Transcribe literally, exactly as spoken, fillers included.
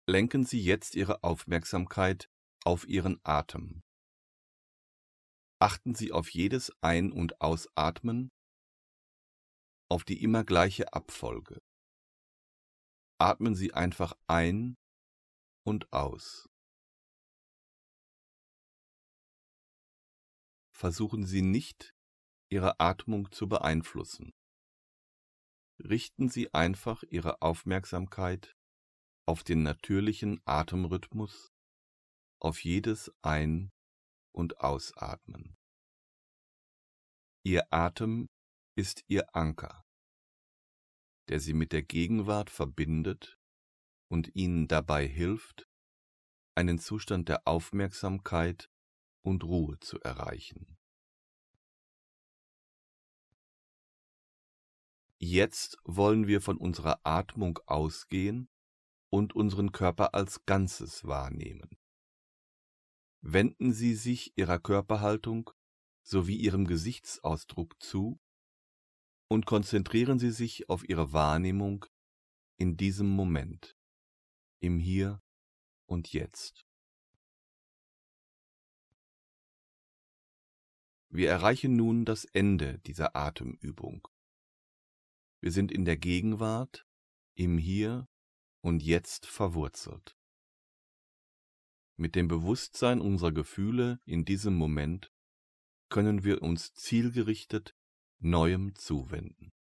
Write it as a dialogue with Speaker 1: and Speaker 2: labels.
Speaker 1: Lenken Sie jetzt Ihre Aufmerksamkeit auf Ihren Atem. Achten Sie auf jedes Ein- und Ausatmen, auf die immer gleiche Abfolge. Atmen Sie einfach ein und aus. Versuchen Sie nicht, Ihre Atmung zu beeinflussen. Richten Sie einfach Ihre Aufmerksamkeit auf den natürlichen Atemrhythmus, auf jedes Ein- und Ausatmen. Ihr Atem ist Ihr Anker, der Sie mit der Gegenwart verbindet und Ihnen dabei hilft, einen Zustand der Aufmerksamkeit und Ruhe zu erreichen. Jetzt wollen wir von unserer Atmung ausgehen und unseren Körper als Ganzes wahrnehmen. Wenden Sie sich Ihrer Körperhaltung sowie Ihrem Gesichtsausdruck zu und konzentrieren Sie sich auf Ihre Wahrnehmung in diesem Moment, im Hier und Jetzt. Wir erreichen nun das Ende dieser Atemübung. Wir sind in der Gegenwart, im Hier und Jetzt verwurzelt. Mit dem Bewusstsein unserer Gefühle in diesem Moment können wir uns zielgerichtet Neuem zuwenden.